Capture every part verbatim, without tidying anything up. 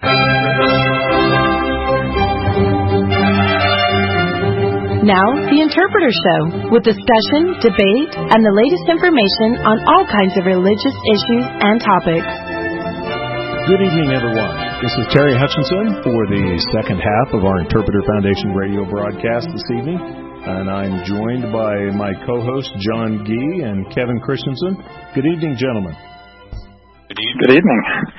Now, The Interpreter Show, with discussion, debate, and the latest information on all kinds of religious issues and topics. Good evening, everyone. This is Terry Hutchinson for the second half of our Interpreter Foundation radio broadcast this evening. And I'm joined by my co-hosts, John Gee and Kevin Christensen. Good evening, gentlemen. Good evening. Good evening.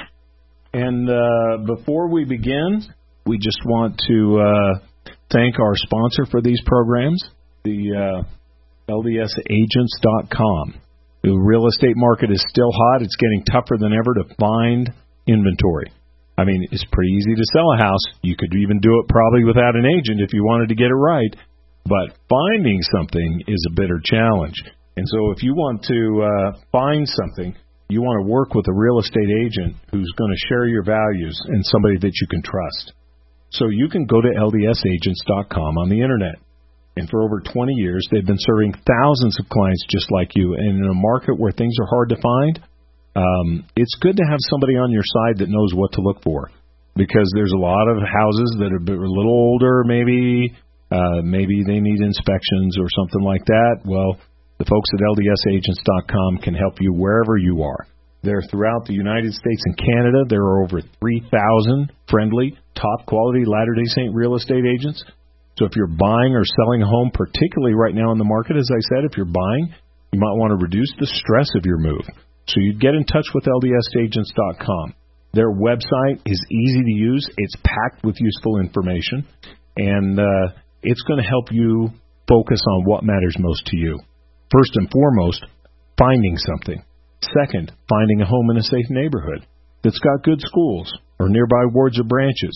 And uh, before we begin, we just want to uh, thank our sponsor for these programs, the uh, L D S agents dot com. The real estate market is still hot. It's getting tougher than ever to find inventory. I mean, it's pretty easy to sell a house. You could even do it probably without an agent if you wanted to get it right. But finding something is a bitter challenge. And so if you want to uh, find something, you want to work with a real estate agent who's going to share your values and somebody that you can trust. So you can go to L D S agents dot com on the Internet. And for over twenty years, they've been serving thousands of clients just like you. And in a market where things are hard to find, um, it's good to have somebody on your side that knows what to look for. Because there's a lot of houses that are a little older, maybe, uh, maybe they need inspections or something like that. Well, the folks at L D S agents dot com can help you wherever you are. They're throughout the United States and Canada. There are over three thousand friendly, top-quality Latter-day Saint real estate agents. So if you're buying or selling a home, particularly right now in the market, as I said, if you're buying, you might want to reduce the stress of your move. So you'd get in touch with L D S agents dot com. Their website is easy to use. It's packed with useful information, and uh, it's going to help you focus on what matters most to you. First and foremost, finding something. Second, finding a home in a safe neighborhood that's got good schools or nearby wards or branches.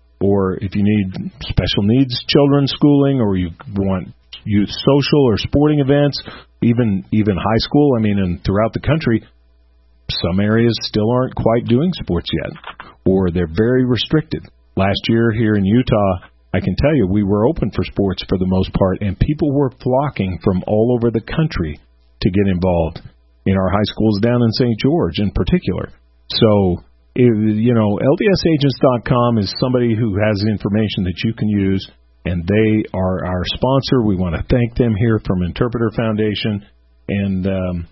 Or if you need special needs children schooling, or you want youth social or sporting events, even even high school. I mean, and throughout the country, some areas still aren't quite doing sports yet, or they're very restricted. Last year here in Utah, I can tell you, we were open for sports for the most part, and people were flocking from all over the country to get involved in our high schools down in Saint George in particular. So, you know, L D S agents dot com is somebody who has information that you can use, and they are our sponsor. We want to thank them here from Interpreter Foundation, and um,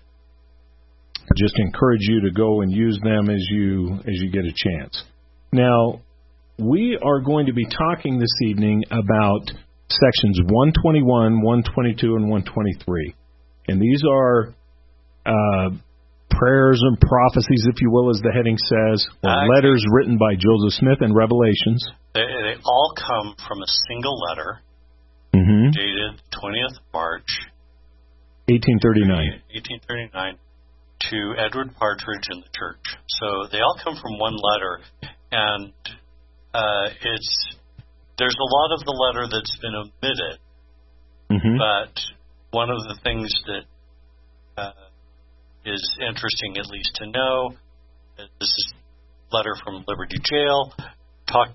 just encourage you to go and use them as you as you get a chance. Now, we are going to be talking this evening about sections one twenty-one, one twenty-two, and one twenty-three. And these are uh, prayers and prophecies, if you will, as the heading says, or uh, letters written by Joseph Smith and Revelations. They, they all come from a single letter, mm-hmm. dated twentieth of March, eighteen thirty-nine. eighteen thirty-nine, to Edward Partridge and the church. So they all come from one letter, and uh, it's there's a lot of the letter that's been omitted, mm-hmm. but one of the things that uh, is interesting, at least to know, that this is a letter from Liberty Jail. Talk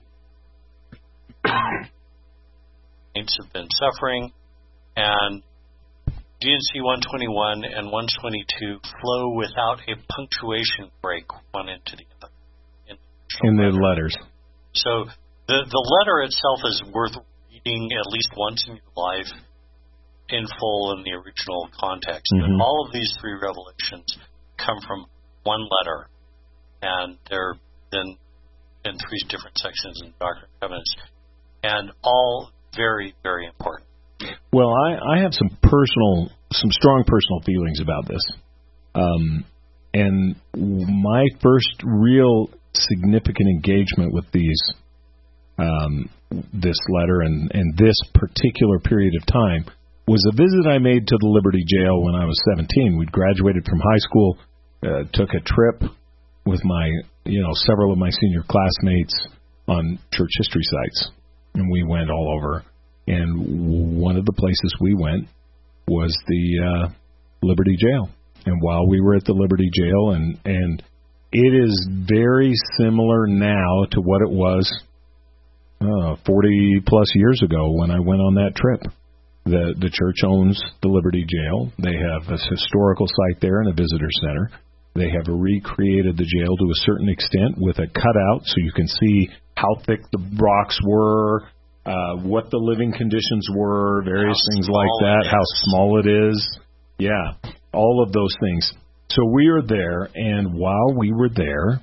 saints have been suffering, and D and C one twenty-one and one twenty-two flow without a punctuation break one into the other. In, in the letters. So the the letter itself is worth reading at least once in your life in full in the original context. Mm-hmm. But all of these three revelations come from one letter, and they're then in three different sections in Doctrine and Covenants, and all very, very important. Well, I, I have some personal, some strong personal feelings about this. Um, and my first real significant engagement with these, um, this letter and, and this particular period of time was a visit I made to the Liberty Jail when I was seventeen. We'd graduated from high school, uh, took a trip with my, you know, several of my senior classmates on church history sites, and we went all over. And one of the places we went was the uh, Liberty Jail. And while we were at the Liberty Jail, and and it is very similar now to what it was uh, forty plus years ago when I went on that trip. The the church owns the Liberty Jail. They have a historical site there and a visitor center. They have recreated the jail to a certain extent with a cutout so you can see how thick the rocks were, uh, what the living conditions were, various how things like that, how small it is. Yeah, all of those things. So we are there, and while we were there,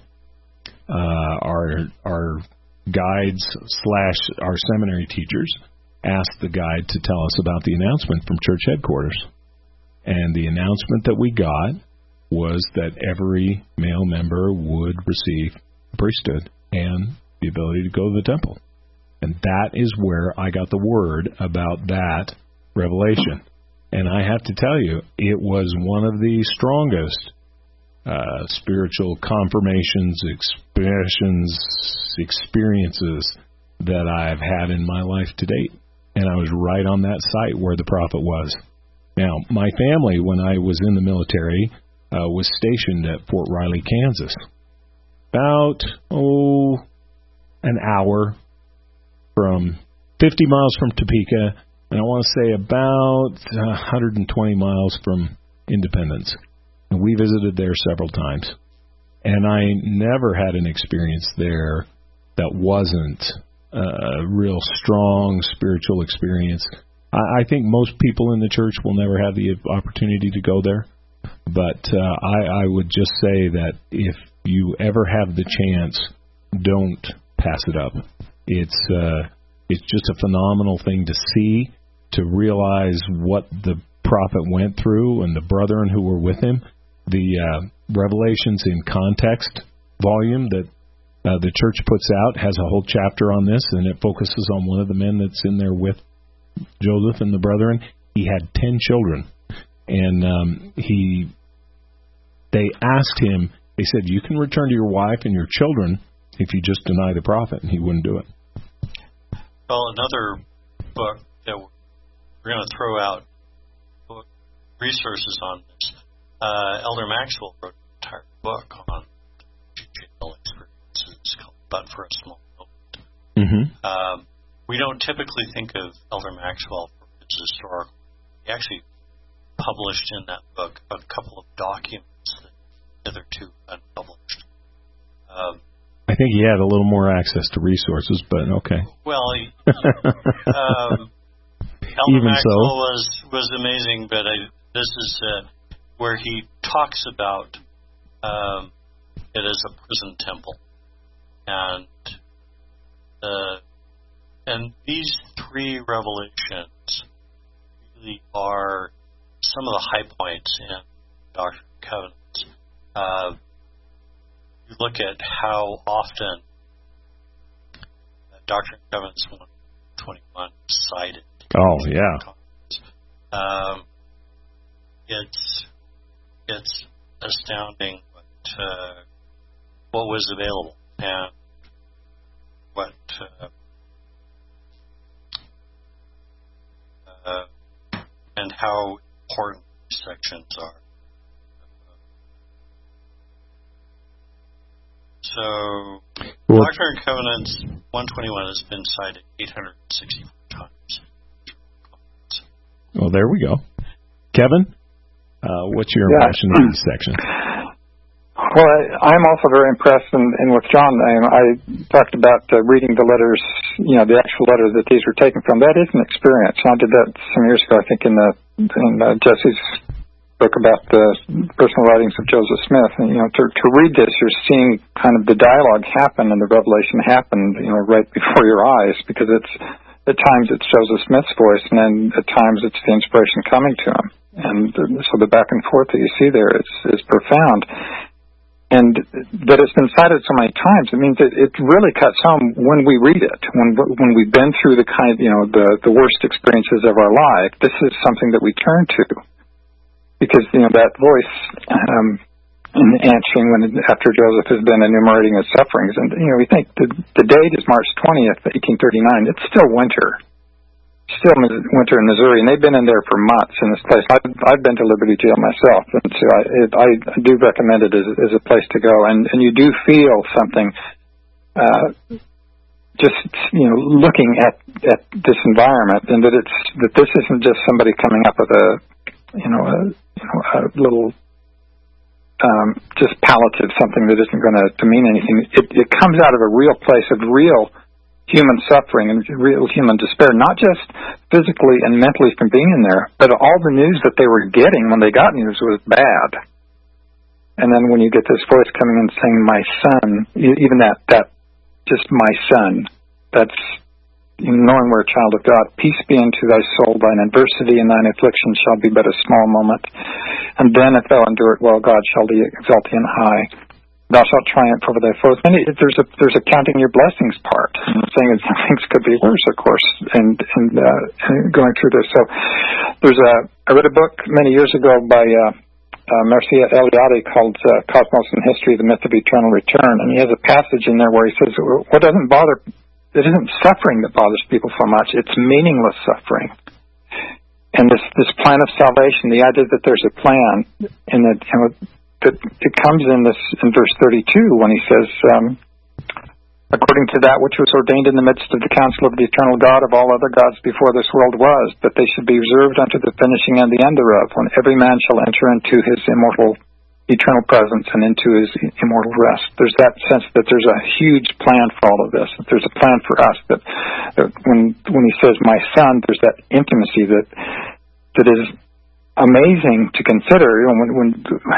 uh, our our guides slash our seminary teachers asked the guide to tell us about the announcement from church headquarters. And the announcement that we got was that every male member would receive priesthood and the ability to go to the temple. And that is where I got the word about that revelation. And I have to tell you, it was one of the strongest uh, spiritual confirmations, expressions, experiences that I've had in my life to date. And I was right on that site where the prophet was. Now, my family, when I was in the military, uh, was stationed at Fort Riley, Kansas. About, oh, an hour from fifty miles from Topeka, and I want to say about one hundred twenty miles from Independence. And we visited there several times. And I never had an experience there that wasn't a real strong spiritual experience. I, I think most people in the church will never have the opportunity to go there. But uh, I, I would just say that if you ever have the chance, don't pass it up. It's uh, it's just a phenomenal thing to see, to realize what the prophet went through and the brethren who were with him. The uh, Revelations in Context volume that uh, the church puts out has a whole chapter on this, and it focuses on one of the men that's in there with Joseph and the brethren. He had ten children, and um, he they asked him, they said, you can return to your wife and your children if you just deny the prophet, and he wouldn't do it. Well, another book that we're going to throw out book resources on this. Uh, Elder Maxwell wrote an entire book on jail experiences called But for a Small Moment. Mm-hmm. Um, we don't typically think of Elder Maxwell for his historical. He actually published in that book a couple of documents that hitherto unpublished. Um, I think he had a little more access to resources, but okay. Well, he, um, Elder Even Maxwell so. was was amazing, but I, this is uh, where he talks about um, it as a prison temple, and uh, and these three revelations really are some of the high points in Doctrine and Covenants. Uh, you look at how often uh, Doctrine and Covenants one twenty-one is cited. Oh, yeah. Um, it's it's astounding what uh, what was available and what uh, uh, and how important these sections are. So, well, Doctrine and Covenants one twenty-one has been cited eight hundred sixty-four times. Well, there we go. Kevin, uh, what's your yeah. impression of these sections? Well, I, I'm also very impressed, and, and with John, I, I talked about uh, reading the letters, you know, the actual letters that these were taken from. That is an experience. I did that some years ago, I think, in the in uh, Jesse's book about the personal writings of Joseph Smith. And, you know, to, to read this, you're seeing kind of the dialogue happen and the revelation happen, you know, right before your eyes, because it's at times it's Joseph Smith's voice, and then at times it's the inspiration coming to him. And so the back and forth that you see there is, is profound. And that it's been cited so many times, it means that it really cuts home when we read it, when when we've been through the kind, you know, the, the worst experiences of our life. This is something that we turn to, because, you know, that voice um, in answering when after Joseph has been enumerating his sufferings, and you know, we think the, the date is March twentieth, eighteen thirty-nine. It's still winter. Still winter in Missouri, and they've been in there for months in this place. I've, I've been to Liberty Jail myself, and so I, it, I do recommend it as, as a place to go. And, and you do feel something, uh, just you know, looking at, at this environment, and that it's that this isn't just somebody coming up with a, you know, a, you know, a little um, just palliative, something that isn't going to mean anything. It, it comes out of a real place of real human suffering and real human despair, not just physically and mentally from being in there, but all the news that they were getting when they got news was bad. And then when you get this voice coming in saying, my son, even that, that just my son, that's knowing we're a child of God. Peace be unto thy soul, thine adversity and thine affliction shall be but a small moment. And then if thou endure it well, God shall thee exalt thee on high. Thou shalt triumph over thy foes. And it, there's a there's a counting your blessings part. I'm saying that things could be worse, of course, and and, uh, and going through this. So there's a I read a book many years ago by uh, uh, Mircea Eliade called uh, Cosmos and History: The Myth of Eternal Return, and he has a passage in there where he says, "What doesn't bother? It isn't suffering that bothers people so much; it's meaningless suffering." And this this plan of salvation, the idea that there's a plan, and that you know. That it comes in this in verse thirty-two when he says, um, according to that which was ordained in the midst of the counsel of the eternal God of all other gods before this world was, that they should be reserved unto the finishing and the end thereof, when every man shall enter into his immortal eternal presence and into his immortal rest. There's that sense that there's a huge plan for all of this, that there's a plan for us, that, that when when he says, my son, there's that intimacy that that is amazing to consider. You know, when, when,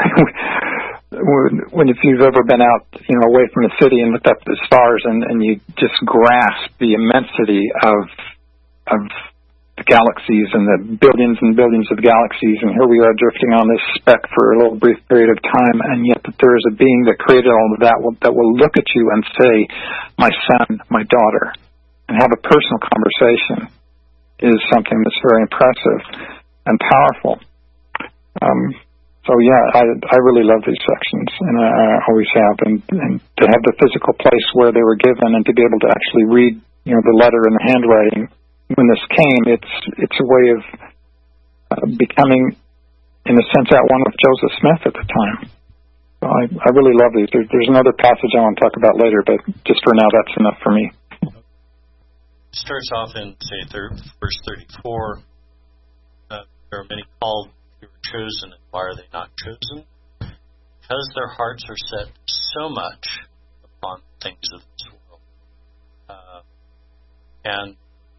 when, when if you've ever been out, you know, away from the city and looked up at the stars, and, and you just grasp the immensity of of the galaxies and the billions and billions of galaxies, and here we are drifting on this speck for a little brief period of time, and yet that there is a being that created all of that will, that will look at you and say, "My son, my daughter," and have a personal conversation is something that's very impressive and powerful. Um, so yeah, I I really love these sections, and I, I always have, and, and to have the physical place where they were given, and to be able to actually read, you know, the letter and the handwriting when this came, it's it's a way of uh, becoming, in a sense, at one with Joseph Smith at the time. So I I really love these. There, there's another passage I want to talk about later, but just for now, that's enough for me. It starts off in say third, verse thirty-four. Uh, there are many called, who are chosen, and why are they not chosen? Because their hearts are set so much upon things of this world. Uh, and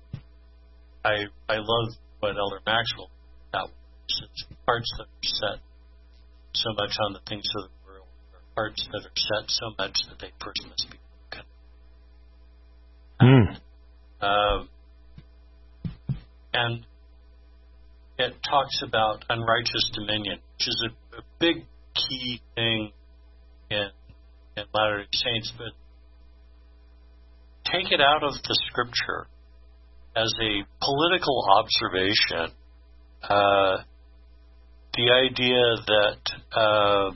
I I love what Elder Maxwell said. Hearts that are set so much on the things of the world, or hearts that are set so much that they first must be broken. Mm. Uh, and it talks about unrighteous dominion, which is a, a big key thing in, in Latter-day Saints, but take it out of the Scripture as a political observation. Uh, the idea that uh,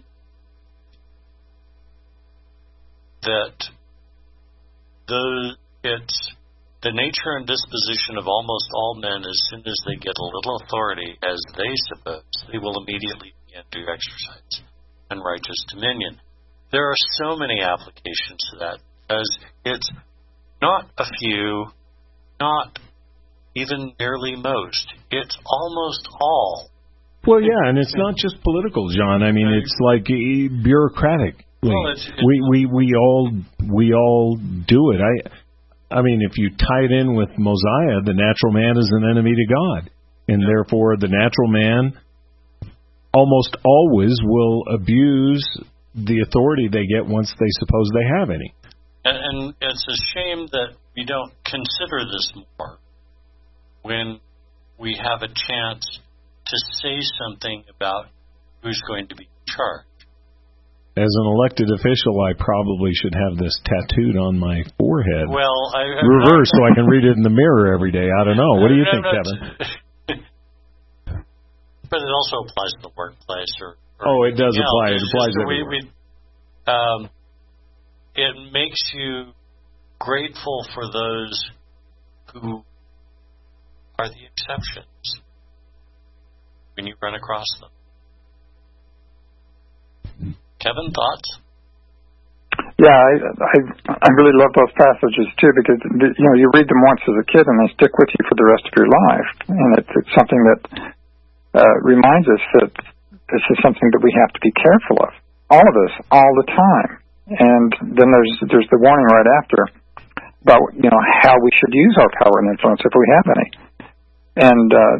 that the it's the nature and disposition of almost all men, as soon as they get a little authority, as they suppose, they will immediately begin to exercise unrighteous dominion. There are so many applications to that, because it's not a few, not even nearly most. It's almost all. Well, yeah, and it's not just political, John. I mean, it's like bureaucratic. Well, it's, it's, we we we all we all do it. I. I mean, if you tie it in with Mosiah, the natural man is an enemy to God. And yeah. Therefore, the natural man almost always will abuse the authority they get once they suppose they have any. And, and it's a shame that we don't consider this more when we have a chance to say something about who's going to be in charge. As an elected official, I probably should have this tattooed on my forehead. Well, I... Reverse, so I can read it in the mirror every day. I don't know. What do you think, Kevin? But it also applies to the workplace. Or, or oh, it does apply. Else. It applies just, everywhere. We, we, um, it makes you grateful for those who are the exceptions when you run across them. Kevin, thoughts? Yeah, I, I I really love those passages too, because you know you read them once as a kid and they stick with you for the rest of your life, and it's, it's something that uh, reminds us that this is something that we have to be careful of. all of us, all the time. And then there's there's the warning right after about, you know, how we should use our power and influence if we have any. And uh,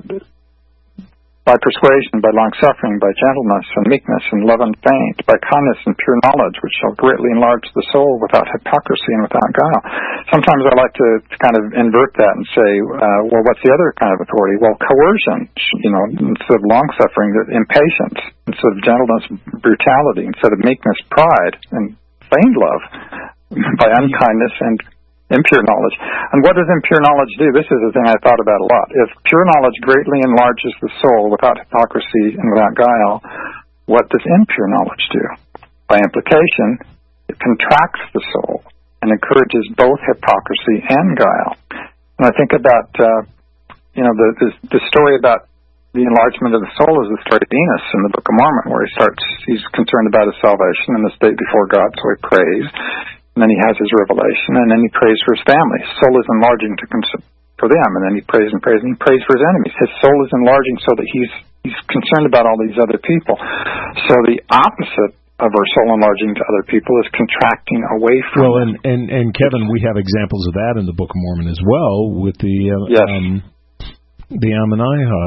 by persuasion, by long-suffering, by gentleness and meekness and love unfeigned, by kindness and pure knowledge, which shall greatly enlarge the soul without hypocrisy and without guile. Sometimes I like to, to kind of invert that and say, uh, well, what's the other kind of authority? Well, coercion, you know, instead of long-suffering, impatience, instead of gentleness, brutality, instead of meekness, pride, and feigned love, by unkindness and impure knowledge. And what does impure knowledge do? This is the thing I thought about a lot. If pure knowledge greatly enlarges the soul without hypocrisy and without guile, what does impure knowledge do? By implication, it contracts the soul and encourages both hypocrisy and guile. And I think about, uh, you know, the, the the story about the enlargement of the soul is the story of Enos in the Book of Mormon, where he starts, he's concerned about his salvation and the state before God, so he prays. And then he has his revelation, and then he prays for his family. His soul is enlarging to cons- for them, and then he prays and prays, and he prays for his enemies. His soul is enlarging so that he's he's concerned about all these other people. So the opposite of our soul enlarging to other people is contracting away from well, them. and, and, and Kevin, we have examples of that in the Book of Mormon as well, with the uh, yes. um, the Ammonihah.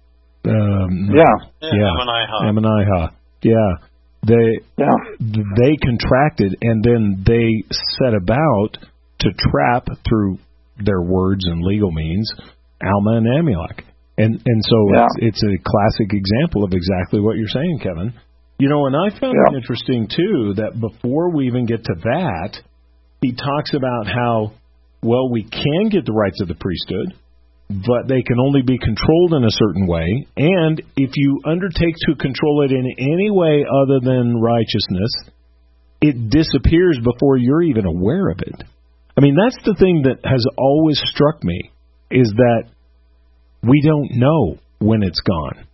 Um, yeah. Yeah, yeah. Ammonihah. Ammonihah. Yeah. They yeah. they contracted, and then they set about to trap through their words and legal means Alma and Amulek, and and so yeah. it's, it's a classic example of exactly what you're saying, Kevin. You know, and I found yeah. it interesting too that before we even get to that, he talks about how well we can get the rights of the priesthood, but they can only be controlled in a certain way. And if you undertake to control it in any way other than righteousness, it disappears before you're even aware of it. I mean, that's the thing that has always struck me, is that we don't know when it's gone.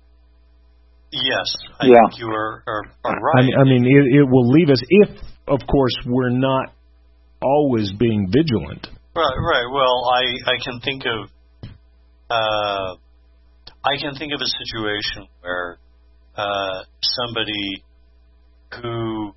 Yes, I yeah. think you are, are, are right. I mean, I mean it, it will leave us if, of course, we're not always being vigilant. Right, right. Well, I, I can think of Uh, I can think of a situation where uh, somebody who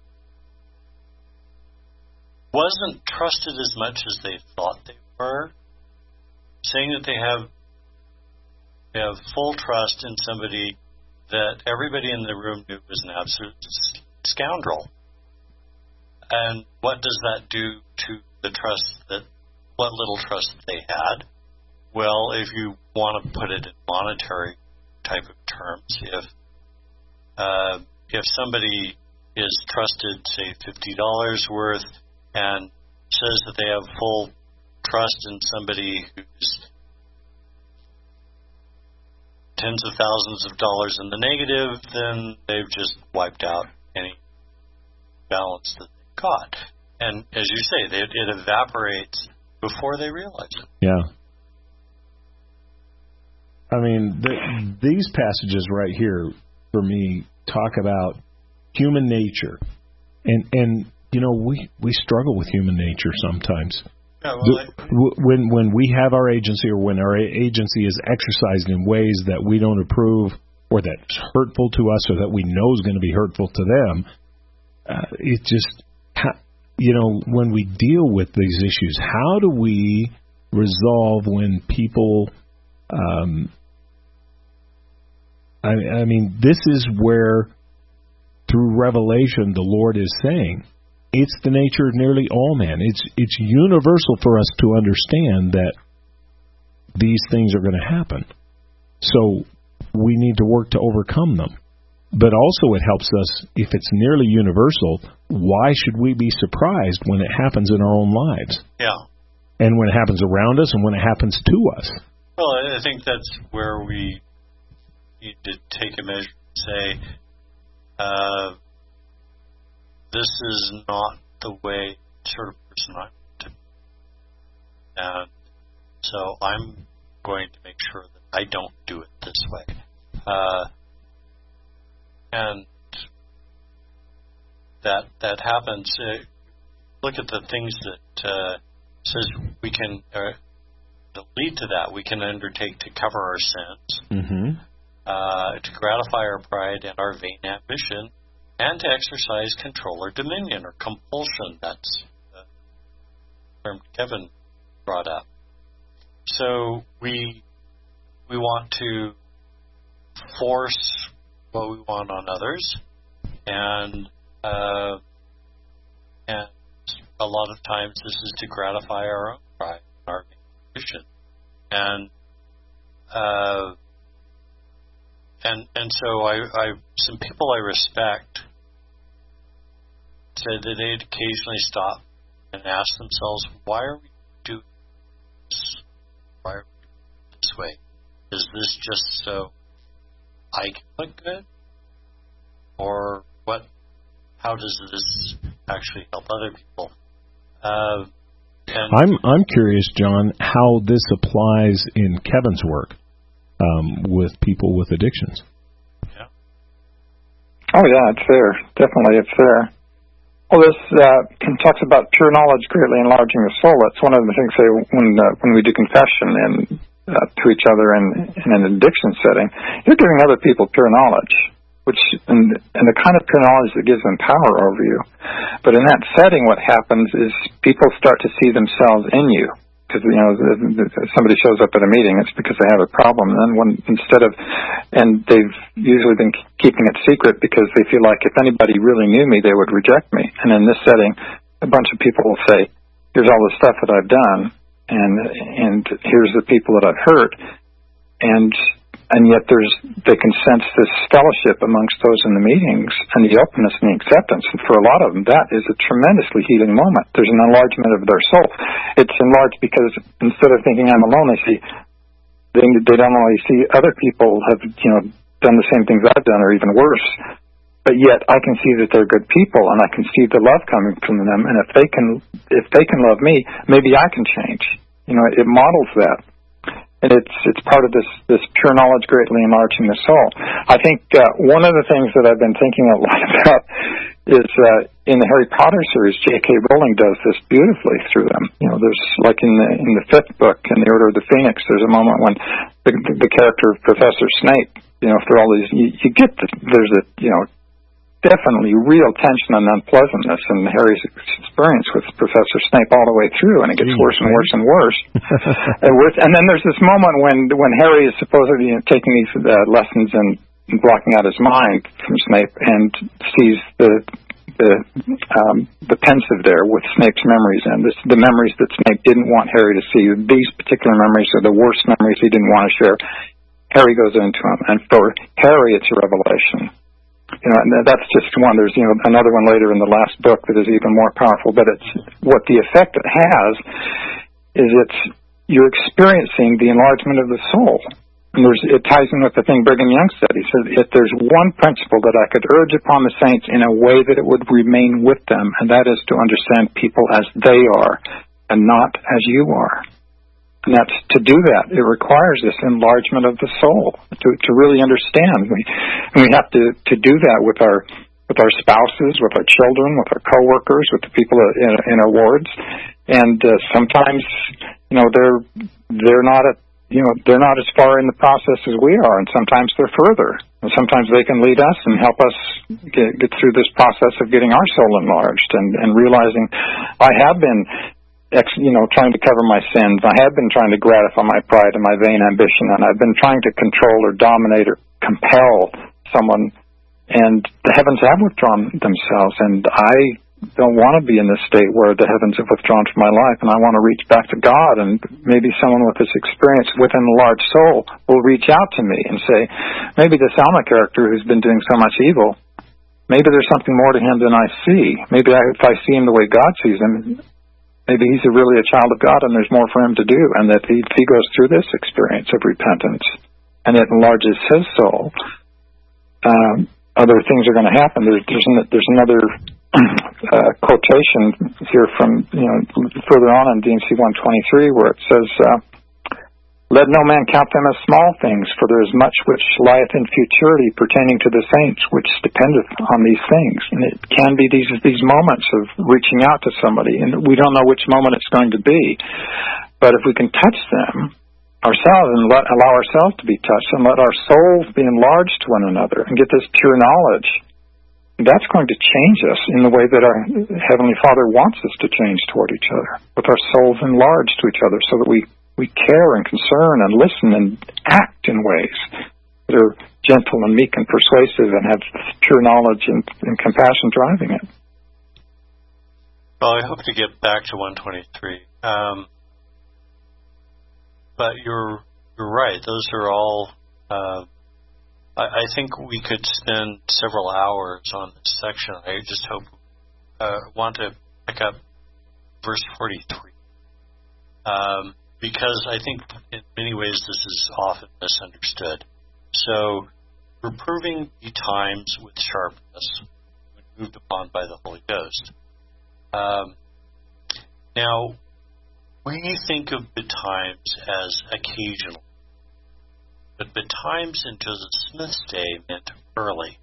wasn't trusted as much as they thought they were, saying that they have they have full trust in somebody that everybody in the room knew was an absolute scoundrel. And what does that do to the trust that, what little trust they had? Well, if you want to put it in monetary type of terms, if uh, if somebody is trusted, say, fifty dollars worth, and says that they have full trust in somebody who's tens of thousands of dollars in the negative, then they've just wiped out any balance that they got. And as you say, they, it evaporates before they realize it. Yeah. I mean, the, these passages right here, for me, talk about human nature. And, and you know, we, we struggle with human nature sometimes. Yeah, well, the, I, when, when we have our agency, or when our agency is exercised in ways that we don't approve, or that's hurtful to us, or that we know is going to be hurtful to them, uh, it just, you know, when we deal with these issues, how do we resolve when people... Um, I, I mean, this is where, through revelation, the Lord is saying, it's the nature of nearly all men. It's it's universal for us to understand that these things are going to happen. So we need to work to overcome them. But also it helps us, if it's nearly universal, why should we be surprised when it happens in our own lives? Yeah. And when it happens around us, and when it happens to us. Well, I think that's where we need to take a measure and say, uh, this is not the way, sort of person I'm to be. And so I'm going to make sure that I don't do it this way. Uh, and that that happens. Uh, look at the things that uh, says we can uh, that lead to that. We can undertake to cover our sins, mm-hmm. uh, to gratify our pride and our vain ambition, and to exercise control or dominion or compulsion. That's the term Kevin brought up. So we we want to force what we want on others, and uh, and a lot of times this is to gratify our own pride, our ambition, and uh, and and so I, I some people I respect said that they'd occasionally stop and ask themselves, why are we doing this? Why are we doing it this way? Is this just so I can look good, or what? How does this actually help other people? Uh, and I'm I'm curious, John, how this applies in Kevin's work um, with people with addictions. Yeah. Oh yeah, it's there. Definitely, it's there. Well, this uh, talks about pure knowledge greatly enlarging the soul. That's one of the things say when uh, when we do confession and uh, to each other in, in an addiction setting. You're giving other people pure knowledge, which and, and the kind of pure knowledge that gives them power over you. But in that setting, what happens is people start to see themselves in you. Because, you know, if somebody shows up at a meeting, it's because they have a problem. And then when, instead of, and they've usually been keeping it secret because they feel like if anybody really knew me, they would reject me. And in this setting, a bunch of people will say, here's all the stuff that I've done, and and here's the people that I've hurt. And and yet there's they can sense this fellowship amongst those in the meetings and the openness and the acceptance. And for a lot of them, that is a tremendously healing moment. There's an enlargement of their soul. It's enlarged because instead of thinking I'm alone, they see they, they don't only see other people have, you know, done the same things I've done or even worse, but yet I can see that they're good people and I can see the love coming from them. And if they can if they can love me, maybe I can change. You know, it models that. And it's it's part of this, this pure knowledge greatly enlarging the soul. I think uh, one of the things that I've been thinking a lot about is uh, in the Harry Potter series, J K Rowling does this beautifully through them. You know, there's like in the in the fifth book, in the Order of the Phoenix, there's a moment when the, the character of Professor Snape, you know, through all these, you, you get the, there's a you know. definitely real tension and unpleasantness in Harry's experience with Professor Snape all the way through, and it gets worse and worse and worse. and, with, and then there's this moment when, when Harry is supposedly, you know, taking these uh, lessons and, and blocking out his mind from Snape and sees the the um, the pensive there with Snape's memories, and this, the memories that Snape didn't want Harry to see. These particular memories are the worst memories he didn't want to share. Harry goes into them, and for Harry it's a revelation. You know, and that's just one. There's, you know, another one later in the last book that is even more powerful. But it's what the effect it has is it's you're experiencing the enlargement of the soul. And there's, it ties in with the thing Brigham Young said. He said, if there's one principle that I could urge upon the saints in a way that it would remain with them, and that is to understand people as they are and not as you are. And that's, to do that, it requires this enlargement of the soul to to really understand. We and we have to, to do that with our with our spouses, with our children, with our coworkers, with the people in, in our wards. And uh, sometimes, you know, they're they're not at you know they're not as far in the process as we are, and sometimes they're further. And sometimes they can lead us and help us get, get through this process of getting our soul enlarged and, and realizing I have been. You know, trying to cover my sins. I have been trying to gratify my pride and my vain ambition, and I've been trying to control or dominate or compel someone, and the heavens have withdrawn themselves, and I don't want to be in this state where the heavens have withdrawn from my life, and I want to reach back to God, and maybe someone with this experience within a large soul will reach out to me and say, maybe this Alma character who's been doing so much evil, maybe there's something more to him than I see. Maybe I, if I see him the way God sees him, maybe he's a really a child of God and there's more for him to do, and that he, if he goes through this experience of repentance and it enlarges his soul, um, other things are going to happen. There's, there's, an, there's another uh, quotation here from, you know, further on in D and C one twenty-three where it says, uh, let no man count them as small things, for there is much which lieth in futurity pertaining to the saints, which dependeth on these things. And it can be these these moments of reaching out to somebody, and we don't know which moment it's going to be. But if we can touch them ourselves and let, allow ourselves to be touched, and let our souls be enlarged to one another, and get this pure knowledge, that's going to change us in the way that our Heavenly Father wants us to change toward each other, with our souls enlarged to each other, so that we, we care and concern and listen and act in ways that are gentle and meek and persuasive and have pure knowledge and, and compassion driving it. Well, I hope to get back to one twenty-three. Um, but you're, you're right. Those are all... Uh, I think we could spend several hours on this section. I just hope, uh, want to pick up verse forty-three. Um, because I think in many ways this is often misunderstood. So, reproving the times with sharpness when moved upon by the Holy Ghost. Um, now, we think of the times as occasional. But the times in Joseph Smith's day meant early.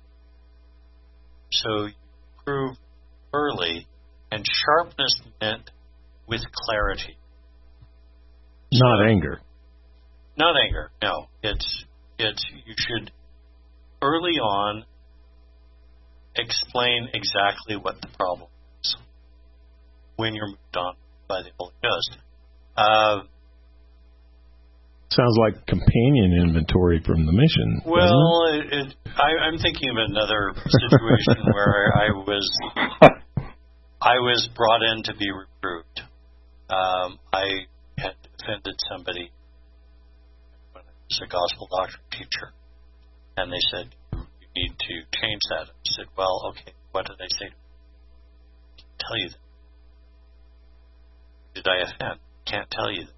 So you prove early, and sharpness meant with clarity. Not so, anger. Not anger, no. It's, it's, you should early on explain exactly what the problem is when you're moved on by the Holy Ghost. Uh, Sounds like companion inventory from the mission. Well, it, it, I, I'm thinking of another situation where I was I was brought in to be reproved. Um, I had offended somebody when I was a gospel doctrine teacher, and they said, you need to change that. I said, well, okay, what did I say? I can't tell you that. Did I offend? Can't tell you that.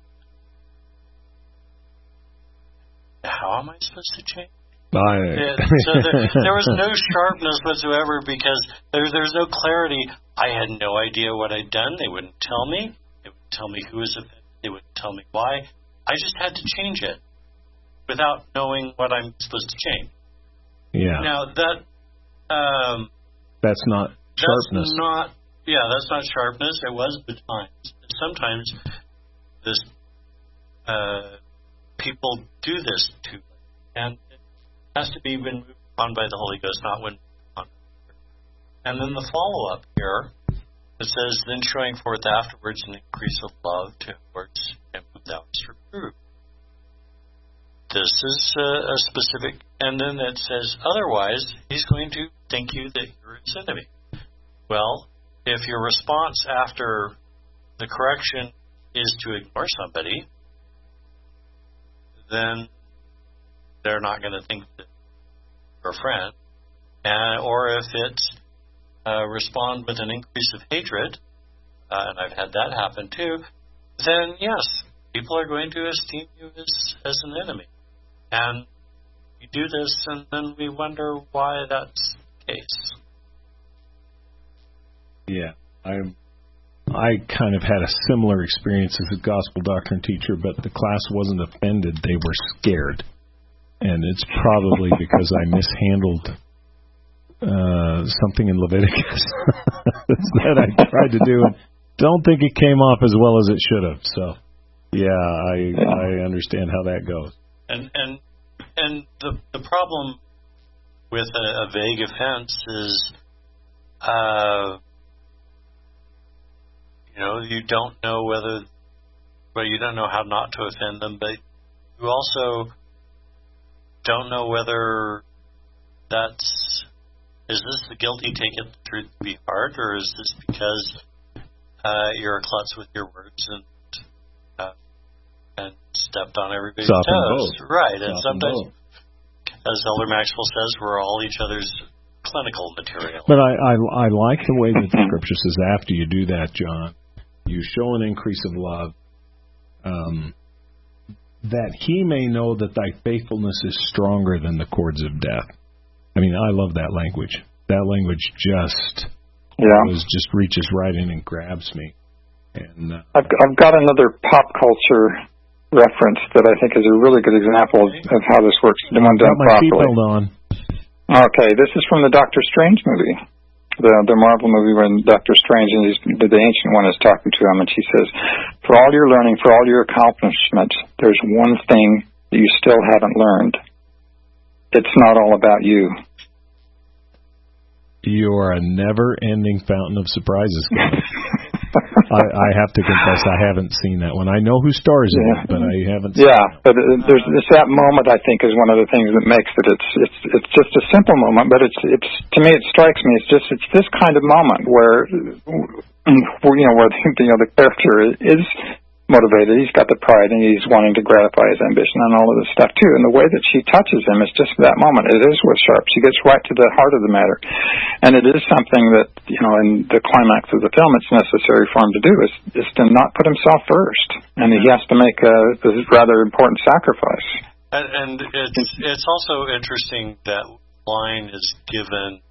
How am I supposed to change? I, yeah, so there, there was no sharpness whatsoever because there, there was no clarity. I had no idea what I'd done. They wouldn't tell me. They wouldn't tell me who was offended. They wouldn't tell me why. I just had to change it without knowing what I'm supposed to change. Yeah. Now, that... Um, that's not sharpness. That's not... Yeah, that's not sharpness. It was the times. Sometimes this... Uh, people do this too, and it has to be when moved on by the Holy Ghost, not when moved on. And then the follow-up here, it says, then showing forth afterwards an increase of love towards him whom thou hast reproved. This is a, a specific, and then it says, otherwise, he's going to think you that you're his enemy. Well, if your response after the correction is to ignore somebody, then they're not going to think that you're a friend. And, or if it's uh, respond with an increase of hatred, uh, and I've had that happen too, then yes, people are going to esteem you as, as an enemy. And we do this, and then we wonder why that's the case. Yeah, I I kind of had a similar experience as a gospel doctrine teacher, but the class wasn't offended. They were scared. And it's probably because I mishandled uh, something in Leviticus that I tried to do. And don't think it came off as well as it should have. So, yeah, I I understand how that goes. And and and the the problem with a, a vague offense is, uh, you know, you don't know whether, well, you don't know how not to offend them, but you also don't know whether that's, is this the guilty take it the truth to be hard, or is this because uh, you're a klutz with your words and uh, and stepped on everybody's Stop toes? Right, Stop and sometimes, as Elder Maxwell says, we're all each other's clinical material. But I, I, I like the way that the Scripture says after you do that, John, you show an increase of love, um, that he may know that thy faithfulness is stronger than the cords of death. I mean, I love that language. That language just yeah. was, just reaches right in and grabs me. And uh, I've, I've got another pop culture reference that I think is a really good example of, of how this works when done got my properly. seatbelt on. Okay, this is from the Doctor Strange movie, the the Marvel movie when Doctor Strange and he's, the, the Ancient One is talking to him, and she says, "For all your learning, for all your accomplishments, there's one thing that you still haven't learned. It's not all about you." You are a never-ending fountain of surprises. I, I have to confess, I haven't seen that one. I know who stars in yeah. it, but I haven't seen yeah, it. Yeah, but there's it's that moment, I think, is one of the things that makes it. It's it's it's just a simple moment, but it's it's to me, it strikes me. It's just it's this kind of moment where, you know, where the, you know the character is motivated. He's got the pride, and he's wanting to gratify his ambition and all of this stuff too. And the way that she touches him is just that moment. It is with Sharp. She gets right to the heart of the matter, and it is something that, you know, in the climax of the film, it's necessary for him to do is is to not put himself first, and he has to make a, a rather important sacrifice. And, and it's it's also interesting that line is given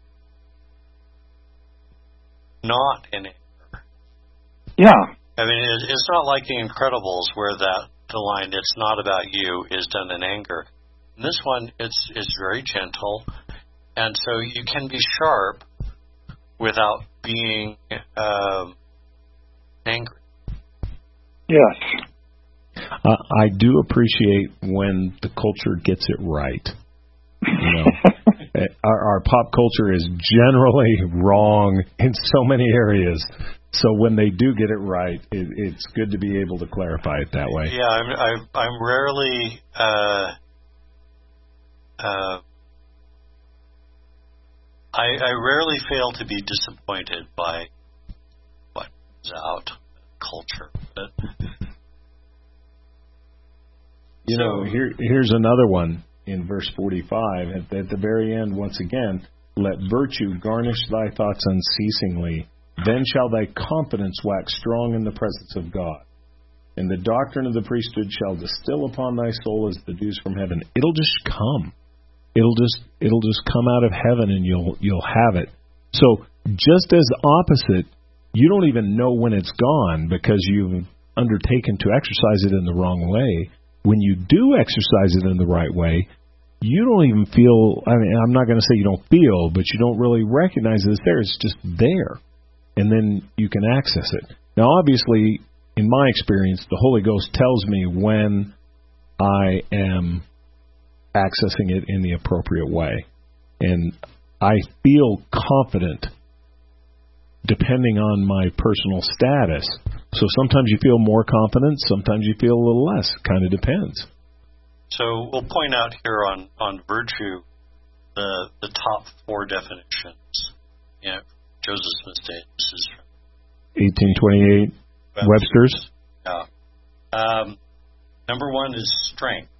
not in anger. Yeah. I mean, it's not like The Incredibles where that the line "It's not about you" is done in anger. In this one, it's it's very gentle, and so you can be sharp without being um, angry. Yes, uh, I do appreciate when the culture gets it right. You know, our, our pop culture is generally wrong in so many areas. So when they do get it right, it, it's good to be able to clarify it that way. Yeah, I'm I'm, I'm rarely uh, uh, I, I rarely fail to be disappointed by what comes out culture. But you so, know, here here's another one in verse forty-five at, at the very end. Once again, let virtue garnish thy thoughts unceasingly. Then shall thy confidence wax strong in the presence of God. And the doctrine of the priesthood shall distill upon thy soul as the dews from heaven. It'll just come. It'll just it'll just come out of heaven, and you'll you'll have it. So just as opposite, you don't even know when it's gone because you've undertaken to exercise it in the wrong way. When you do exercise it in the right way, you don't even feel, I mean, I'm not going to say you don't feel, but you don't really recognize that it's there. It's just there. And then you can access it. Now, obviously, in my experience, the Holy Ghost tells me when I am accessing it in the appropriate way. And I feel confident depending on my personal status. So sometimes you feel more confident, sometimes you feel a little less. Kind of depends. So we'll point out here on, on virtue the the top four definitions. You know, Joseph Smith Davis. This is from eighteen twenty-eight Webster's. Yeah. Um, number one is strength.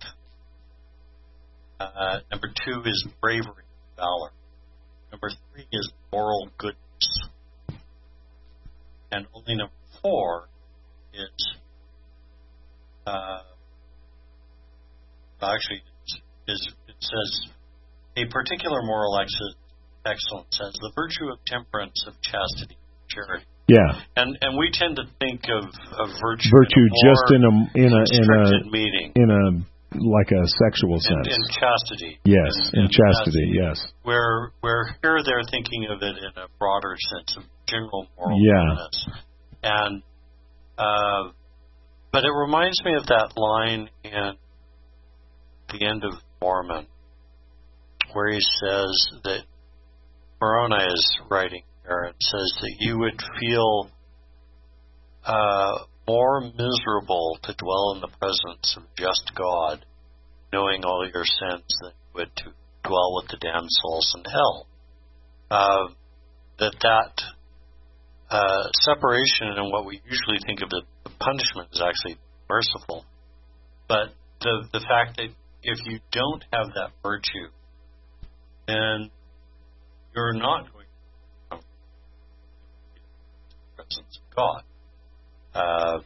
Uh, number two is bravery, valor. Number three is moral goodness. And only number four is, uh, actually, is, it says, a particular moral excellence. Excellence as the virtue of temperance, of chastity, charity. Yeah, and and we tend to think of, of virtue, virtue in a just in a in a in a meaning, in a like a sexual sense. In, in chastity, yes, in, in, in chastity, yes. Where where here they're thinking of it in a broader sense of general moral yeah. goodness, and uh, but it reminds me of that line in the end of Mormon, where he says that. Moroni is writing here and says that you would feel uh, more miserable to dwell in the presence of just God, knowing all your sins, than you would to dwell with the damned souls in hell. Uh, that that uh, separation and what we usually think of as punishment is actually merciful. But the the fact that if you don't have that virtue, then you're not going to come to the presence of God. Uh,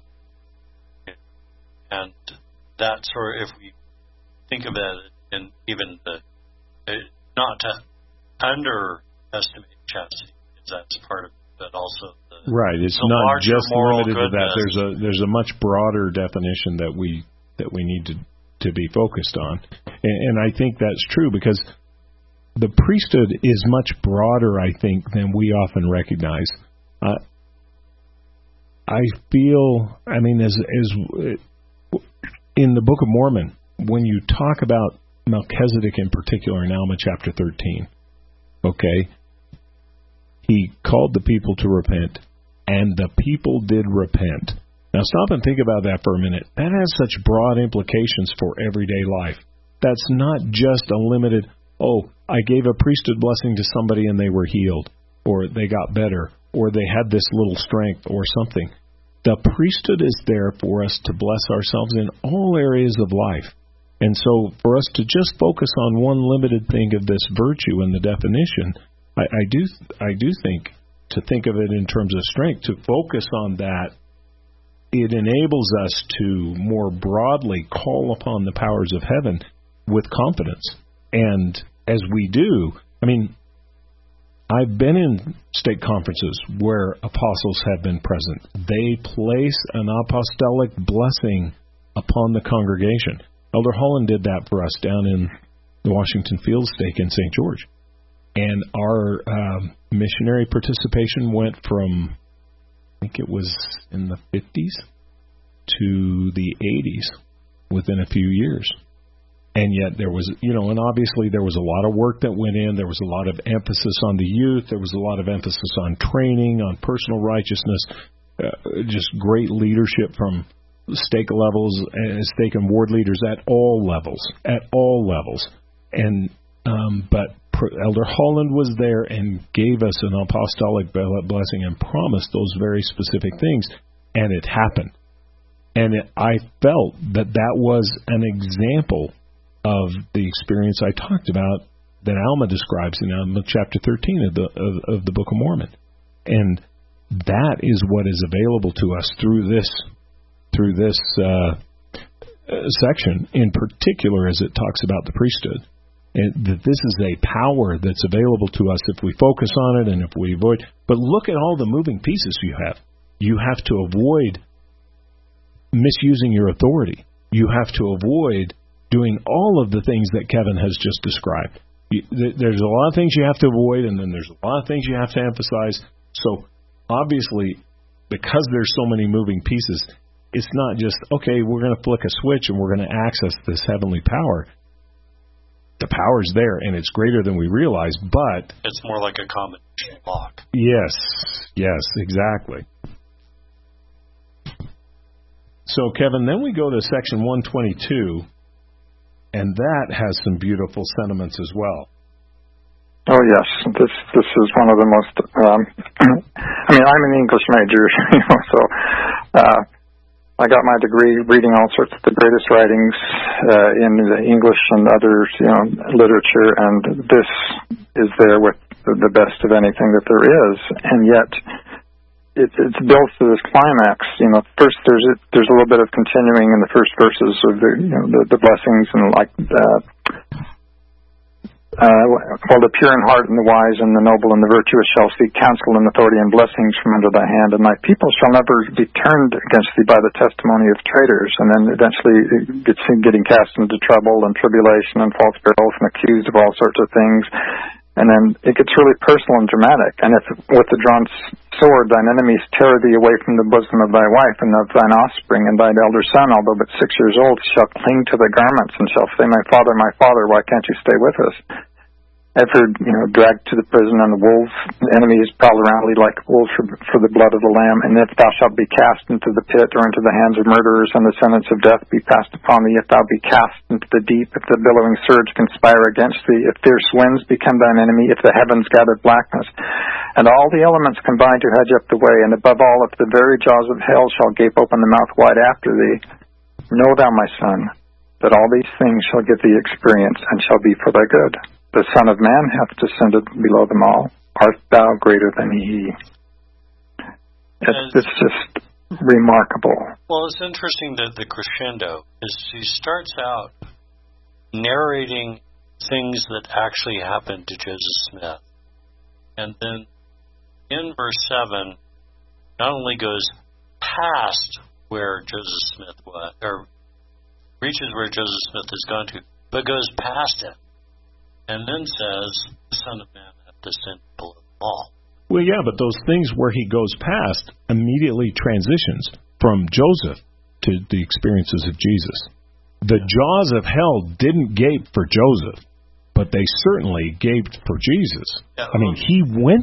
and that sort of, if we think of it in even the, uh, not to underestimate chastity, because that's part of it, but also the right. It's the not just limited goodness. to that. There's a there's a much broader definition that we that we need to to be focused on, and, and I think that's true because the priesthood is much broader, I think, than we often recognize. Uh, I feel, I mean, as, as in the Book of Mormon, when you talk about Melchizedek in particular in Alma chapter thirteen, okay, He called the people to repent, and the people did repent. Now stop and think about that for a minute. That has such broad implications for everyday life. That's not just a limited, oh, I gave a priesthood blessing to somebody and they were healed, or they got better, or they had this little strength or something. The priesthood is there for us to bless ourselves in all areas of life. And so for us to just focus on one limited thing of this virtue and the definition, I, I do I do think to think of it in terms of strength, to focus on that, it enables us to more broadly call upon the powers of heaven with confidence. And as we do, I mean, I've been in stake conferences where apostles have been present. They place an apostolic blessing upon the congregation. Elder Holland did that for us down in the Washington Field Stake in Saint George. And our um, missionary participation went from, I think it was in the fifties to the eighties within a few years. And yet there was, you know, and obviously there was a lot of work that went in. There was a lot of emphasis on the youth. There was a lot of emphasis on training, on personal righteousness, uh, just great leadership from stake levels, uh, stake and ward leaders at all levels, at all levels. And um, but Elder Holland was there and gave us an apostolic blessing and promised those very specific things, and it happened. And it, I felt that that was an example of the experience I talked about that Alma describes in Alma chapter thirteen of the of, of the Book of Mormon. And that is what is available to us through this through this uh, section, in particular as it talks about the priesthood. And that this is a power that's available to us if we focus on it and if we avoid. But look at all the moving pieces you have. You have to avoid misusing your authority. You have to avoid doing all of the things that Kevin has just described. You, th- there's a lot of things you have to avoid, and then there's a lot of things you have to emphasize. So obviously, because there's so many moving pieces, it's not just, okay, we're going to flick a switch and we're going to access this heavenly power. The power's there, and it's greater than we realize, but it's more like a combination lock. Yes, yes, exactly. So, Kevin, then we go to section one twenty-two, and that has some beautiful sentiments as well. Oh, yes. This this is one of the most, um, I mean, I'm an English major, you know, so uh, I got my degree reading all sorts of the greatest writings uh, in the English and other, you know, literature, and this is there with the best of anything that there is, and yet it, it's built to this climax. You know, first there's a, there's a little bit of continuing in the first verses of the, you know, the, the blessings and like. Uh, Uh, while the pure in heart and the wise and the noble and the virtuous shall seek counsel and authority and blessings from under thy hand, and thy people shall never be turned against thee by the testimony of traitors. And then eventually it gets getting cast into trouble and tribulation and false barrels and accused of all sorts of things. And then it gets really personal and dramatic. And if with the drawn sword thine enemies tear thee away from the bosom of thy wife and of thine offspring, and thine elder son, although but six years old, shall cling to thy garments and shall say, my father, my father, why can't you stay with us? After, you know, dragged to the prison, and the wolves, the enemies prowl around thee like wolves for, for the blood of the lamb. And if thou shalt be cast into the pit or into the hands of murderers, and the sentence of death be passed upon thee, if thou be cast into the deep, if the billowing surge conspire against thee, if fierce winds become thine enemy, if the heavens gather blackness, and all the elements combine to hedge up the way, and above all, if the very jaws of hell shall gape open the mouth wide after thee, know thou, my son, that all these things shall give thee experience, and shall be for thy good. The Son of Man hath descended below them all. Art thou greater than he? It's, it's just remarkable. Well, it's interesting that the crescendo is he starts out narrating things that actually happened to Joseph Smith. And then in verse seven, not only goes past where Joseph Smith was, or reaches where Joseph Smith has gone to, but goes past it. And then says, the Son of Man hath descended below them all. Well, yeah, but those things where he goes past immediately transitions from Joseph to the experiences of Jesus. The jaws of hell didn't gape for Joseph, but they certainly gaped for Jesus. Yeah, I mean, he went there.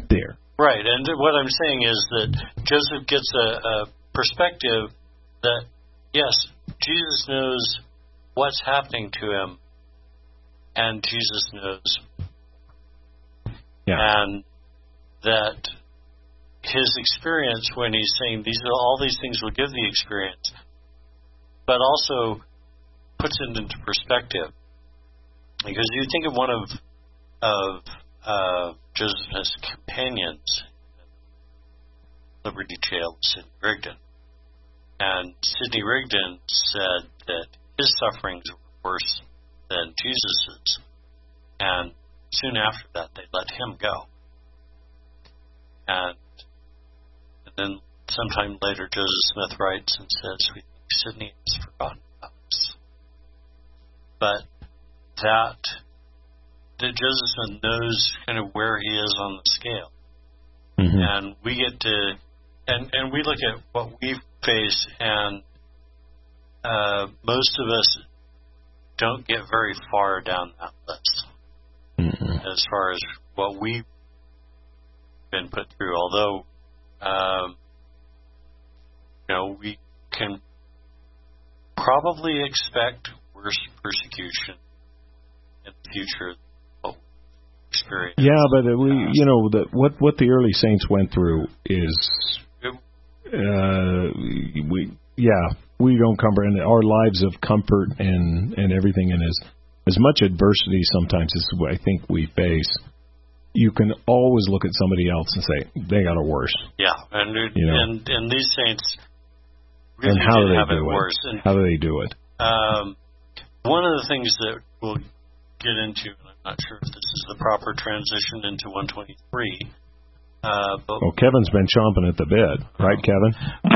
Right, and what I'm saying is that Joseph gets a, a perspective that, yes, Jesus knows what's happening to him, and Jesus knows. Yeah. And that his experience, when he's saying these are all these things will give the experience, but also puts it into perspective. Because you think of one of of uh, Joseph's companions, Liberty Jail, Sidney Rigdon. And Sidney Rigdon said that his sufferings were worse than Jesus's. And soon after that, they let him go. And, and then sometime later, Joseph Smith writes and says, we think Sidney has forgotten about us. But that, that Joseph Smith knows kind of where he is on the scale. Mm-hmm. And we get to, and, and we look at what we face, and uh, most of us don't get very far down that list mm-hmm. as far as what we've been put through. Although, um, you know, we can probably expect worse persecution in the future. Experience. Yeah, but we, you know, the, what what the early saints went through is, uh, we, yeah, we don't comprehend it. Our lives of comfort and and everything, and as as much adversity sometimes as I think we face, you can always look at somebody else and say they got it worse. Yeah, and you know? and and these saints really and how did do they have do it it? worse. And, how do they do it? Um, one of the things that we'll get into, and I'm not sure if this is the proper transition into one twenty-three. Uh, but well, Kevin's been chomping at the bit, right, Kevin?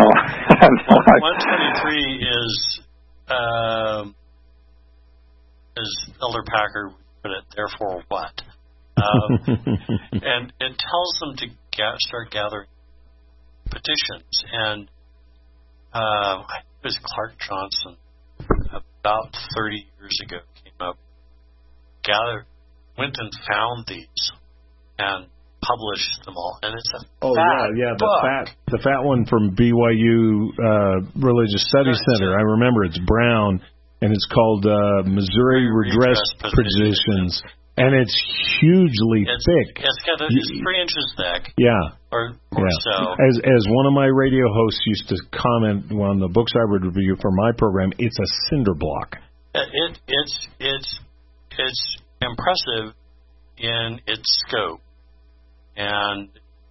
Oh. one twenty-three is, um, as Elder Packard would put it, therefore what? Um, and it tells them to ga- start gathering petitions. And uh, it was Clark Johnson about thirty years ago came up, gathered, went and found these and published them all. And it's a oh fat yeah, yeah, the book. fat, the fat one from B Y U uh, Religious Studies Center. I remember it's brown, and it's called uh, Missouri Redress, Redress Positions, and it's hugely it's, thick. It's got a, it's three inches thick. Yeah. Or, or yeah. so. As as one of my radio hosts used to comment on the books I would review for my program, it's a cinder block. It it's it's it's impressive in its scope, and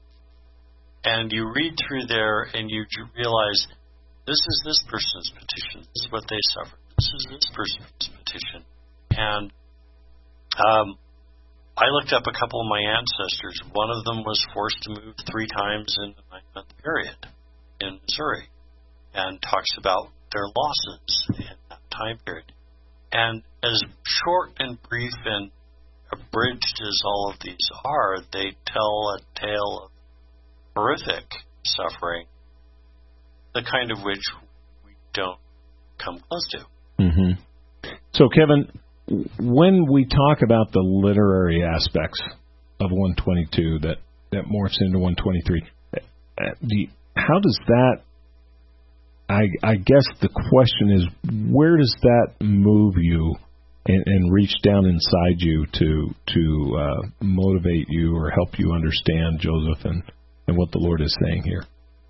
and you read through there and you realize this is this person's petition, this is what they suffered, this is this person's petition, and um, I looked up a couple of my ancestors. One of them was forced to move three times in a nine-month period in Missouri, and talks about their losses in that time period. And as short and brief and abridged as all of these are, they tell a tale of horrific suffering, the kind of which we don't come close to. Mm-hmm. So, Kevin, when we talk about the literary aspects of one twenty-two that, that morphs into one twenty-three, do you, how does that, I, I guess the question is, where does that move you and, and reach down inside you to to uh, motivate you or help you understand, Joseph, and, and what the Lord is saying here?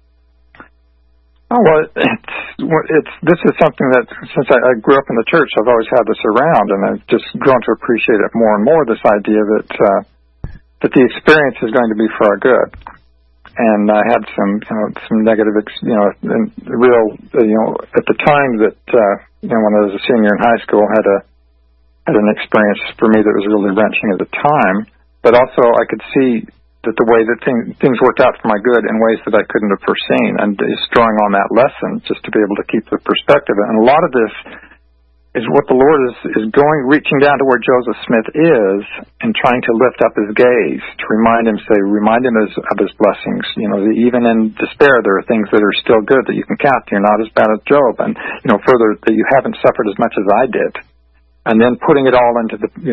Oh, well, it's, it's this is something that since I, I grew up in the church, I've always had this around, and I've just grown to appreciate it more and more. This idea that uh, that the experience is going to be for our good. And I had some, you know, some negative, you know, and real, you know, at the time that, uh, you know, when I was a senior in high school, had a had an experience for me that was really wrenching at the time. But also, I could see that the way that thing, things worked out for my good in ways that I couldn't have foreseen, and just drawing on that lesson just to be able to keep the perspective. And a lot of this is what the Lord is, is going, reaching down to where Joseph Smith is and trying to lift up his gaze, to remind him, say, remind him of his, of his blessings. You know, even in despair, there are things that are still good that you can count. You're not as bad as Job. And, you know, further, that you haven't suffered as much as I did. And then putting it all into the, you know,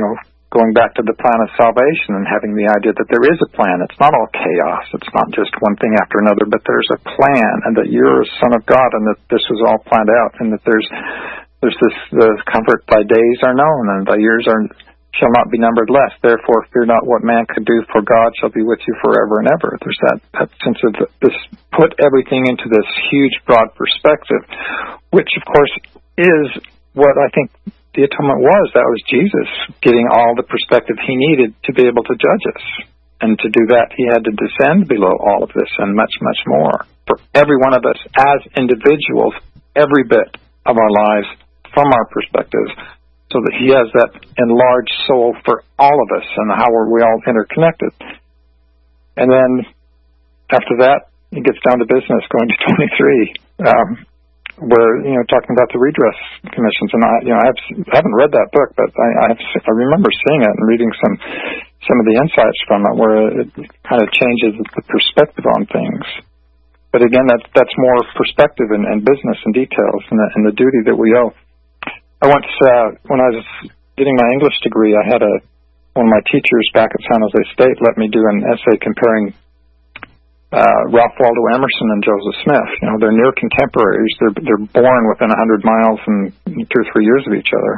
going back to the plan of salvation and having the idea that there is a plan. It's not all chaos. It's not just one thing after another, but there's a plan, and that you're a son of God, and that this was all planned out, and that there's there's this the comfort. Thy days are known, and thy years are shall not be numbered less. Therefore, fear not what man could do, for God shall be with you forever and ever. There's that, that sense of this, put everything into this huge, broad perspective, which, of course, is what I think the atonement was. That was Jesus getting all the perspective he needed to be able to judge us. And to do that, he had to descend below all of this and much, much more. For every one of us as individuals, every bit of our lives from our perspective, so that he has that enlarged soul for all of us and how are we all interconnected. And then after that, he gets down to business, going to twenty-three, um, where, you know, talking about the redress commissions. And I, you know, I, have, I haven't read that book, but I, I, have, I remember seeing it and reading some some of the insights from it, where it kind of changes the perspective on things. But again, that's that's more perspective and, and business and details and the, and the duty that we owe. I once, uh, when I was getting my English degree, I had a one of my teachers back at San Jose State let me do an essay comparing uh, Ralph Waldo Emerson and Joseph Smith. You know, they're near contemporaries. They're they're born within a hundred miles and two or three years of each other.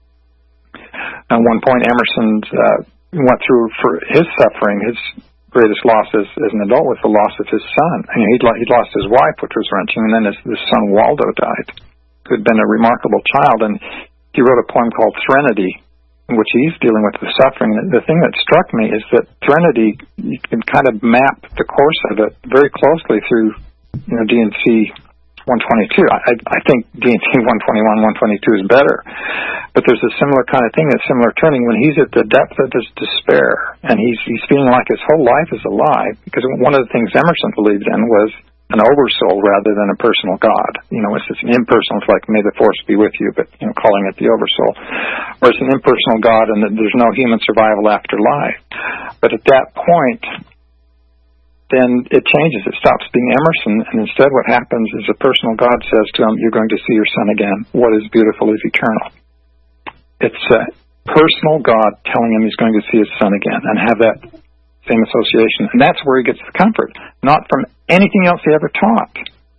At one point, Emerson uh, went through for his suffering. His greatest loss as, as an adult was the loss of his son. I mean, he'd, he'd lost his wife, which was wrenching, and then his, his son Waldo died, who had been a remarkable child, and he wrote a poem called Threnody, in which he's dealing with the suffering. The thing that struck me is that Threnody, you can kind of map the course of it very closely through, you know, D and C one twenty-two. I, I think D and C one twenty-one, one twenty-two is better, but there's a similar kind of thing, a similar turning when he's at the depth of his despair, and he's he's feeling like his whole life is a lie, because one of the things Emerson believed in was an oversoul rather than a personal God. You know, it's just an impersonal. It's like, may the force be with you, but, you know, calling it the oversoul. Or it's an impersonal God and that there's no human survival after life. But at that point, then it changes. It stops being Emerson, and instead what happens is a personal God says to him, you're going to see your son again. What is beautiful is eternal. It's a personal God telling him he's going to see his son again and have that same association. And that's where he gets the comfort, not from anything else he ever taught.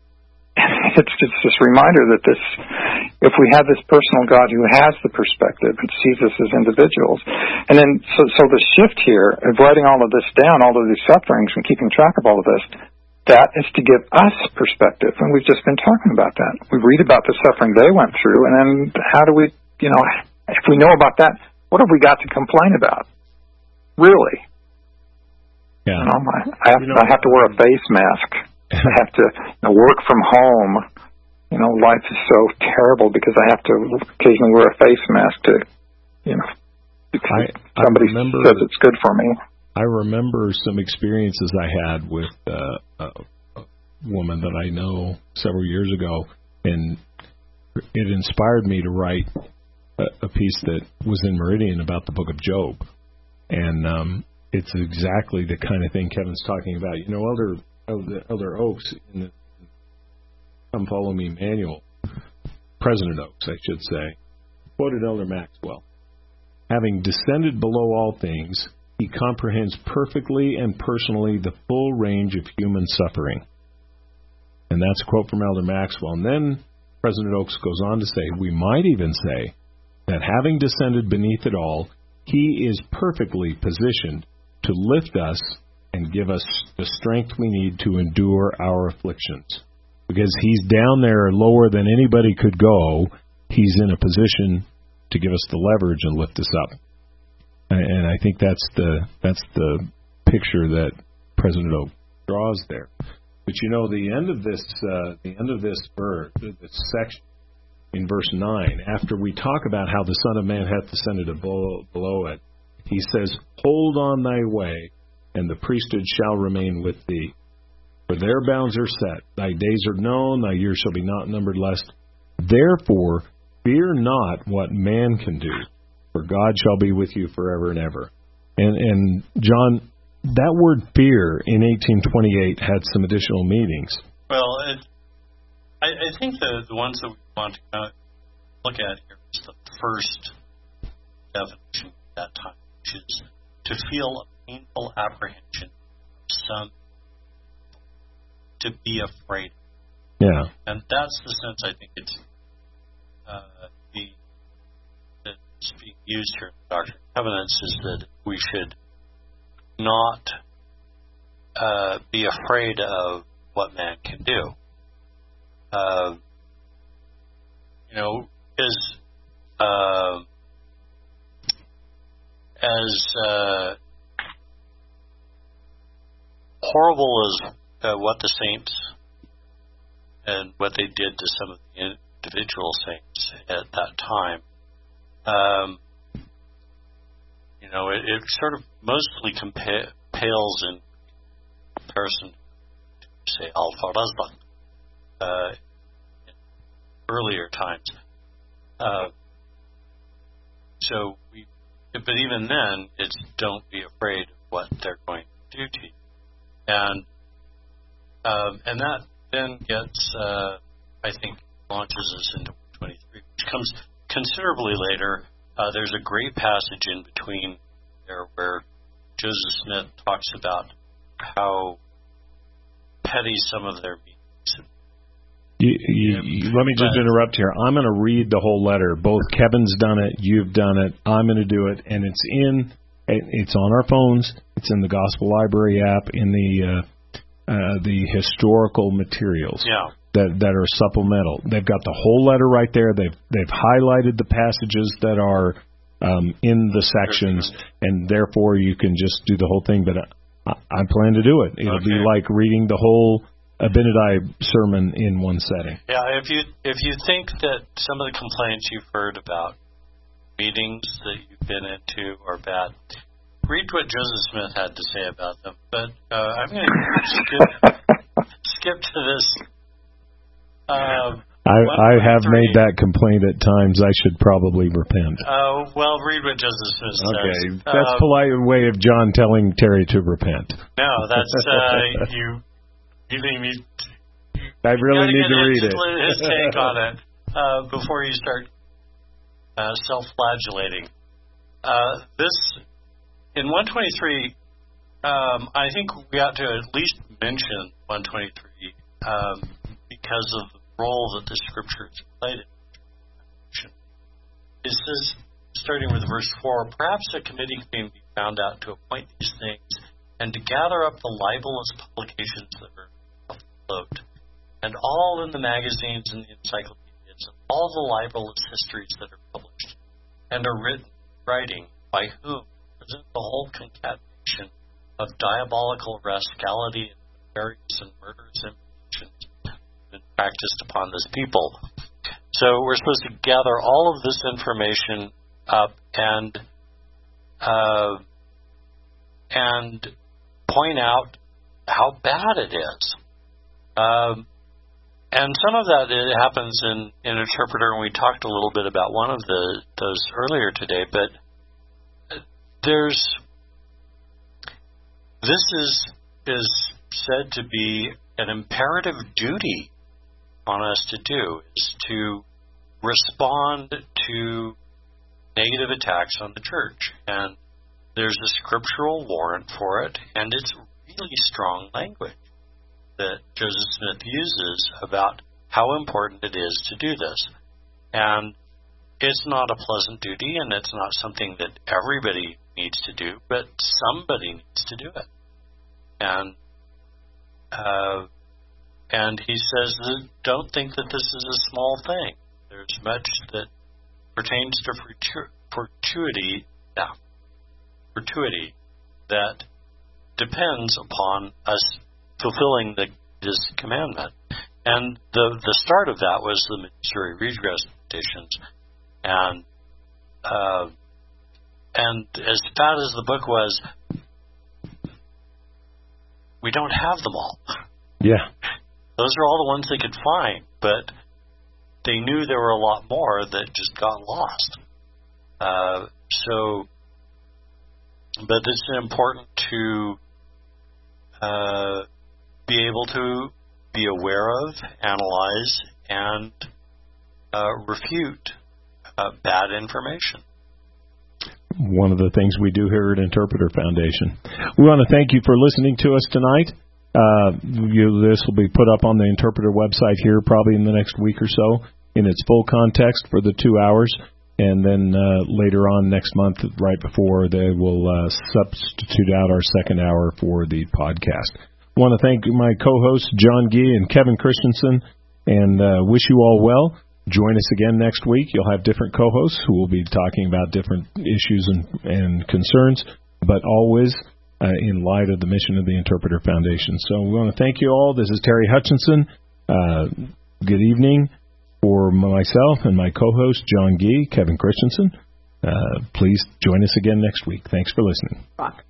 It's just this reminder that this, if we have this personal God who has the perspective and sees us as individuals, and then so, so the shift here of writing all of this down, all of these sufferings, and keeping track of all of this, that is to give us perspective. And we've just been talking about that. We read about the suffering they went through, and then how do we, you know, if we know about that, what have we got to complain about? Really? Yeah. You know, I, I, have, you know, I have to wear a face mask. I have to, you know, work from home. You know, life is so terrible because I have to occasionally wear a face mask to, you know, I, somebody I remember, says it's good for me. I remember some experiences I had with uh, a woman that I know several years ago, and it inspired me to write a, a piece that was in Meridian about the book of Job. And um, it's exactly the kind of thing Kevin's talking about. You know, Elder Elder, Elder Oaks in the Come Follow Me manual, President Oaks, I should say, quoted Elder Maxwell. Having descended below all things, he comprehends perfectly and personally the full range of human suffering. And that's a quote from Elder Maxwell. And then President Oaks goes on to say, we might even say that having descended beneath it all, he is perfectly positioned to lift us and give us the strength we need to endure our afflictions. Because he's down there lower than anybody could go, he's in a position to give us the leverage and lift us up. And I think that's the that's the picture that President Oak draws there. But you know, the end of this uh, the end of this verse, this section in verse nine, after we talk about how the Son of Man hath descended below, below it, he says, hold on thy way, and the priesthood shall remain with thee. For their bounds are set, thy days are known, thy years shall be not numbered less. Therefore, fear not what man can do, for God shall be with you forever and ever. And, and John, that word fear in eighteen twenty-eight had some additional meanings. Well, it, I, I think the, the ones that we want to kind of look at here is the first definition we that time, which is to feel a painful apprehension of some, to be afraid. Yeah. And that's the sense I think it's uh, the that's being used here in the Doctrine and Covenants, is that we should not uh, be afraid of what man can do. Uh, you know, is uh, as uh, horrible as uh, what the saints and what they did to some of the individual saints at that time, um, you know, it, it sort of mostly compa- pales in comparison to, say, Al-Farazdan uh, in earlier times. Uh, so, we, but even then, it's don't be afraid of what they're going to do to you, and um, and that then gets, uh, I think, launches us into one twenty-three, which comes considerably later. Uh, there's a great passage in between there where Joseph Smith talks about how petty some of their meetings. You, you, you, let me just interrupt here. I'm going to read the whole letter. Both Kevin's done it, you've done it, I'm going to do it, and it's in, it's on our phones, it's in the Gospel Library app, in the uh, uh, the historical materials. Yeah. That, that are supplemental. They've got the whole letter right there. They've they've highlighted the passages that are um, in the sections, and therefore you can just do the whole thing. But I, I plan to do it. It'll okay. be like reading the whole Abinadi sermon in one setting. Yeah, if you if you think that some of the complaints you've heard about meetings that you've been into are bad, read what Joseph Smith had to say about them. But uh, I'm going to skip skip to this. Uh, I, I have made that complaint at times. I should probably repent. Uh, well, read what Joseph Smith says. Okay, that's a uh, polite way of John telling Terry to repent. No, that's uh, you giving me. I really need to read it. His take on it uh, before you start uh, self-flagellating. Uh, this in one twenty-three. Um, I think we ought to at least mention one twenty-three um, because of the role that the Scripture has played in it. It says, starting with verse four, perhaps a committee can be found out to appoint these things and to gather up the libelous publications that are afloat, and all in the magazines and the encyclopedias, and all the libelous histories that are published and are written, writing, by whom present the whole concatenation of diabolical rascality and nefarious and murderous impositions been practiced upon this people. So we're supposed to gather all of this information up and uh, and point out how bad it is. Um, and some of that it happens in, in Interpreter, and we talked a little bit about one of the those earlier today. But there's this is is said to be an imperative duty on us to do, is to respond to negative attacks on the church. And there's a scriptural warrant for it, and it's really strong language that Joseph Smith uses about how important it is to do this. And it's not a pleasant duty, and it's not something that everybody needs to do, but somebody needs to do it. And uh, and he says that don't think that this is a small thing. There's much that pertains to fortuity, yeah, fortuity that depends upon us fulfilling the, this commandment. And the the start of that was the Missouri Redress petitions, and uh, and as bad as the book was, we don't have them all. Yeah. Those are all the ones they could find, but they knew there were a lot more that just got lost. Uh, so, but it's important to uh, be able to be aware of, analyze, and uh, refute uh, bad information. one of the things we do here at Interpreter Foundation. We want to thank you for listening to us tonight. Uh, you, this will be put up on the Interpreter website here probably in the next week or so in its full context for the two hours. And then uh, later on next month, right before, they will uh, substitute out our second hour for the podcast. I want to thank my co-hosts, John Gee and Kevin Christensen, and uh, wish you all well. Join us again next week. You'll have different co-hosts who will be talking about different issues and, and concerns, but always uh, in light of the mission of the Interpreter Foundation. So we want to thank you all. This is Terry Hutchinson. Uh, good evening for myself and my co-host, John Gee, Kevin Christensen. Uh, please join us again next week. Thanks for listening. Rock.